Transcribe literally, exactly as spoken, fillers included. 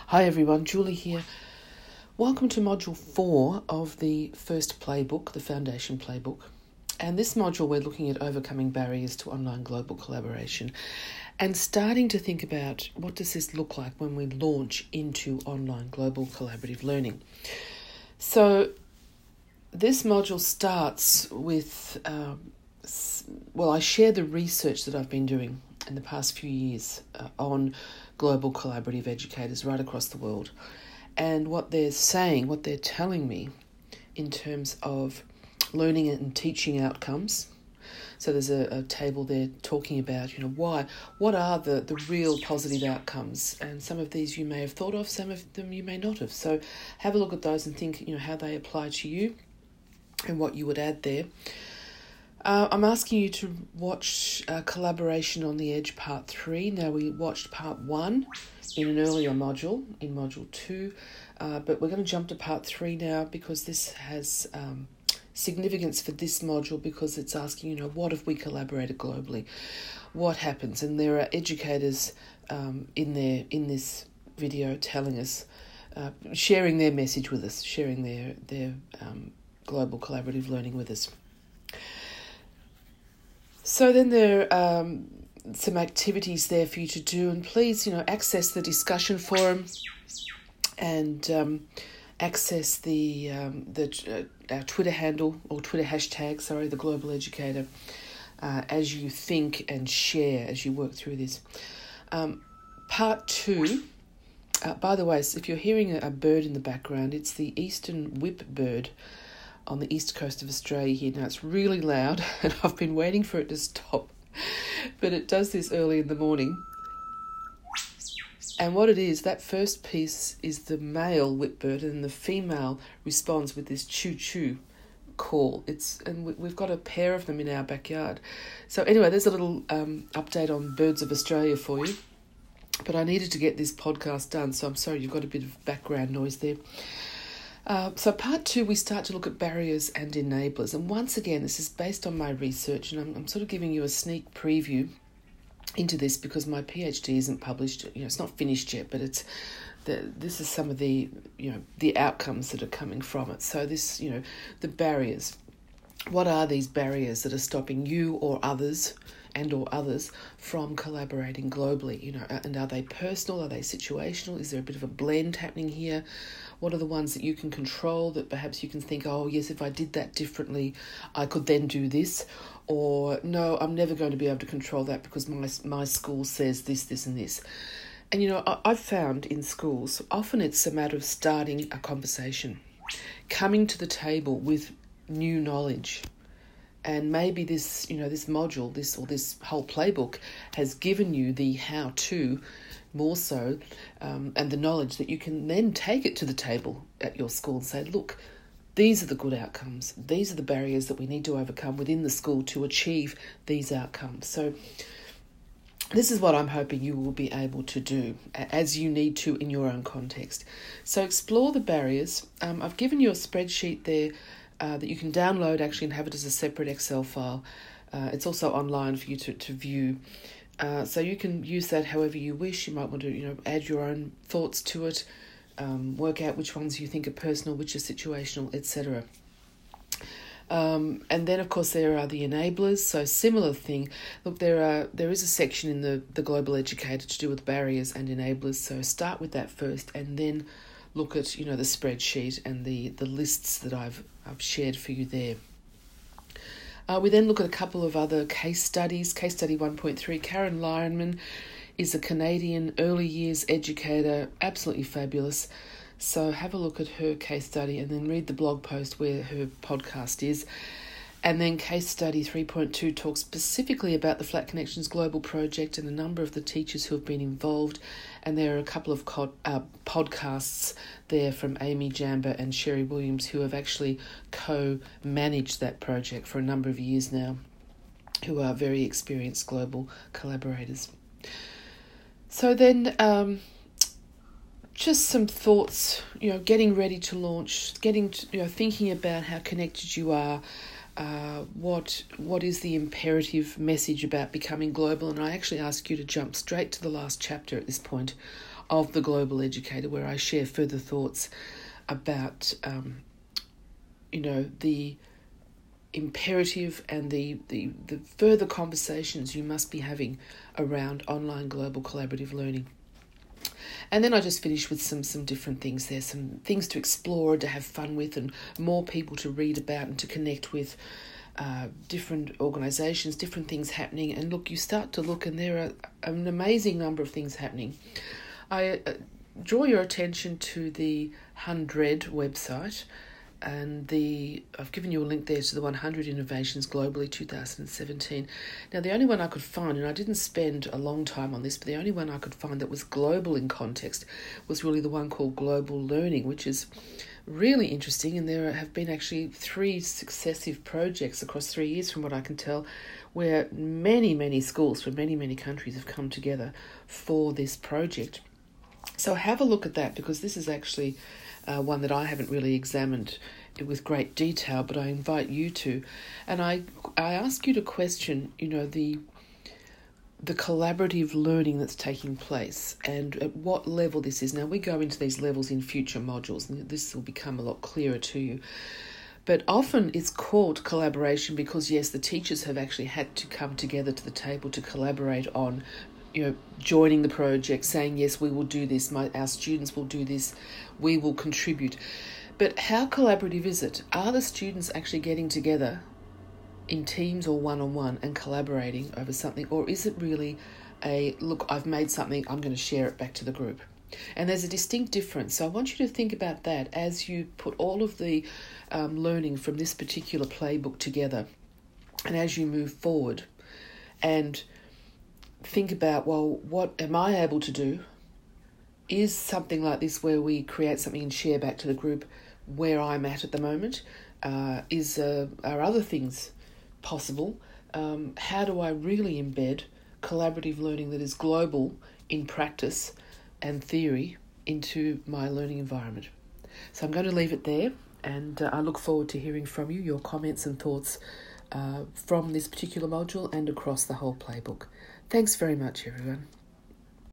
Hi everyone, Julie here. Welcome to Module four of the first playbook, the Foundation Playbook. And this module we're looking at overcoming barriers to online global collaboration and starting to think about what does this look like when we launch into online global collaborative learning. So this module starts with, um, well, I share the research that I've been doing in the past few years uh, on global collaborative educators right across the world, and what they're saying, what they're telling me in terms of learning and teaching outcomes. So there's a, a table there talking about, you know, why, what are the, the real positive outcomes, and some of these you may have thought of, some of them you may not have. So have a look at those and think, you know, how they apply to you and what you would add there. Uh, I'm asking you to watch uh, Collaboration on the Edge Part three. Now, we watched Part one in an earlier module, in Module two, uh, but we're going to jump to Part three now because this has um, significance for this module because it's asking, you know, what if we collaborated globally? What happens? And there are educators um, in there in this video telling us, uh, sharing their message with us, sharing their, their um, global collaborative learning with us. So then there are um, some activities there for you to do, and please, you know, access the discussion forum and um, access the um, the uh, our Twitter handle or Twitter hashtag, sorry, the Global Educator, uh, as you think and share as you work through this. Um, part two. Uh, by the way, if you're hearing a, a bird in the background, it's the eastern whip bird on the east coast of Australia here. Now, it's really loud and I've been waiting for it to stop, but it does this early in the morning. And what it is, that first piece is the male whipbird, and the female responds with this choo-choo call. It's and we've got a pair of them in our backyard. So anyway, there's a little um, update on Birds of Australia for you. But I needed to get this podcast done, so I'm sorry you've got a bit of background noise there. Uh, so part two, we start to look at barriers and enablers. And once again, this is based on my research, and I'm, I'm sort of giving you a sneak preview into this because my PhD isn't published. You know, it's not finished yet, but it's the this is some of the you know the outcomes that are coming from it. So this, you know, the barriers. What are these barriers that are stopping you or others and or others from collaborating globally? You know, and are they personal? Are they situational? Is there a bit of a blend happening here? What are the ones that you can control that perhaps you can think, oh, yes, if I did that differently, I could then do this? Or, no, I'm never going to be able to control that because my my school says this, this and this. And, you know, I, I've found in schools, often it's a matter of starting a conversation, coming to the table with new knowledge. And maybe this, you know, this module, this or this whole playbook has given you the how-to more so, um, and the knowledge that you can then take it to the table at your school and say, look, these are the good outcomes. These are the barriers that we need to overcome within the school to achieve these outcomes. So this is what I'm hoping you will be able to do as you need to in your own context. So explore the barriers. Um, I've given you a spreadsheet there uh, that you can download actually and have it as a separate Excel file. Uh, it's also online for you to, to view. Uh, so you can use that however you wish. You might want to, you know, add your own thoughts to it, um, work out which ones you think are personal, which are situational, et cetera. Um, and then, of course, there are the enablers. So similar thing. Look, there are there is a section in the, the Global Educator to do with barriers and enablers. So start with that first, and then look at, you know, the spreadsheet and the, the lists that I've I've shared for you there. Uh, we then look at a couple of other case studies. Case study one point three, Karen Lyonman is a Canadian early years educator, absolutely fabulous. So have a look at her case study and then read the blog post where her podcast is. And then case study three point two talks specifically about the Flat Connections Global Project and a number of the teachers who have been involved. And there are a couple of co- uh, podcasts there from Amy Jamba and Sherry Williams who have actually co-managed that project for a number of years now, who are very experienced global collaborators. So then um, just some thoughts, you know, getting ready to launch, getting to, you know, thinking about how connected you are, uh, what what is the imperative message about becoming global. And I actually ask you to jump straight to the last chapter at this point of The Global Educator, where I share further thoughts about, um, you know, the imperative and the, the, the further conversations you must be having around online global collaborative learning. And then I just finish with some some different things there, some things to explore, to have fun with, and more people to read about and to connect with, uh, different organisations, different things happening. And look, you start to look and there are an amazing number of things happening. I uh, draw your attention to the Hundred website, and the I've given you a link there to the one hundred Innovations Globally twenty seventeen. Now, the only one I could find, and I didn't spend a long time on this, but the only one I could find that was global in context was really the one called Global Learning, which is really interesting. And there have been actually three successive projects across three years, from what I can tell, where many, many schools from many, many countries have come together for this project. So have a look at that, because this is actually Uh, one that I haven't really examined with great detail, but I invite you to. And I I ask you to question, you know, the the collaborative learning that's taking place and at what level this is. Now, we go into these levels in future modules, and this will become a lot clearer to you. But often it's called collaboration because, yes, the teachers have actually had to come together to the table to collaborate on, you know, joining the project, saying, yes, we will do this, my, our students will do this, we will contribute. But how collaborative is it? Are the students actually getting together in teams or one-on-one and collaborating over something? Or is it really a, look, I've made something, I'm going to share it back to the group? And there's a distinct difference. So I want you to think about that as you put all of the um, learning from this particular playbook together, and as you move forward, and think about, well, what am I able to do? Is something like this, where we create something and share back to the group, where I'm at at the moment? Uh, is uh, are other things possible? Um, how do I really embed collaborative learning that is global in practice and theory into my learning environment? So I'm going to leave it there, and uh, I look forward to hearing from you, your comments and thoughts uh, from this particular module and across the whole playbook. Thanks very much, everyone.